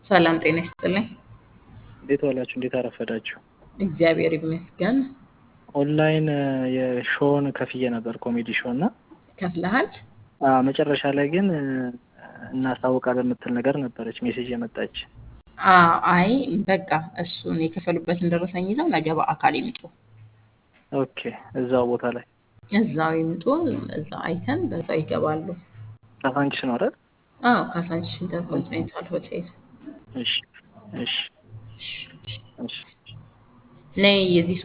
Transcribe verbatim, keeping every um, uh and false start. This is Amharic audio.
ሰላም ጤና ይስጥልኝ። እንዴት ዋላችሁ? እንዴት አረፈዳችሁ? እግዚአብሔር ይመስገን። ኦንላይን የሾውን ከፍዬ ነበር ኮሜዲ ሾው እና ከፍለሃል? አዎ፣ መጨረሻ ላይ ግን እናሳውቃለን የምትል ነገር ነበረች ሜሴጅ የመጣች። አዎ፣ አይ በቃ እሱን የከፈሉበትን ደረሰኝ ይዘው ነገ በአካል ይምጡ። ኦኬ፣ እዛው ቦታ ላይ እዛው ይምጡ። እዛው አይተን በዛው ይገባሉ። ካሳንቺስ ነው አይደል? አዎ፣ ካሳንቺስ ኢንተርኮንቲኔንታል ሆቴል። እሺ፣ እሺ፣ እሺ። ነይ የዚህ